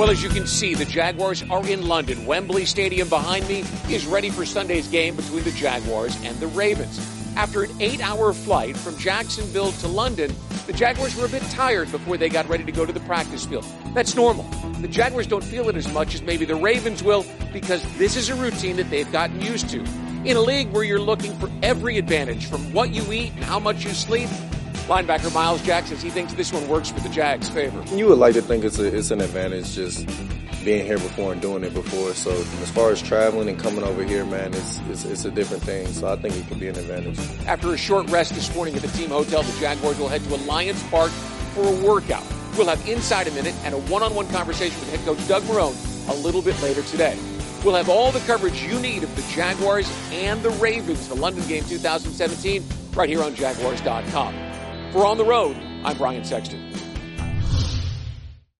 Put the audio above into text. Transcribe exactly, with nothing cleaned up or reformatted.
Well, as you can see, the Jaguars are in London. Wembley Stadium behind me is ready for Sunday's game between the Jaguars and the Ravens. After an eight-hour flight from Jacksonville to London, the Jaguars were a bit tired before they got ready to go to the practice field. That's normal. The Jaguars don't feel it as much as maybe the Ravens will because this is a routine that they've gotten used to. In a league where you're looking for every advantage from what you eat and how much you sleep, linebacker Myles Jack says he thinks this one works for the Jags' favor. You would like to think it's a, it's an advantage just being here before and doing it before. So as far as traveling and coming over here, man, it's, it's, it's a different thing. So I think it could be an advantage. After a short rest this morning at the team hotel, the Jaguars will head to Alliance Park for a workout. We'll have Inside a Minute and a one-on-one conversation with head coach Doug Marrone a little bit later today. We'll have all the coverage you need of the Jaguars and the Ravens, the London game two thousand seventeen, right here on Jaguars dot com. For On the Road, I'm Brian Sexton.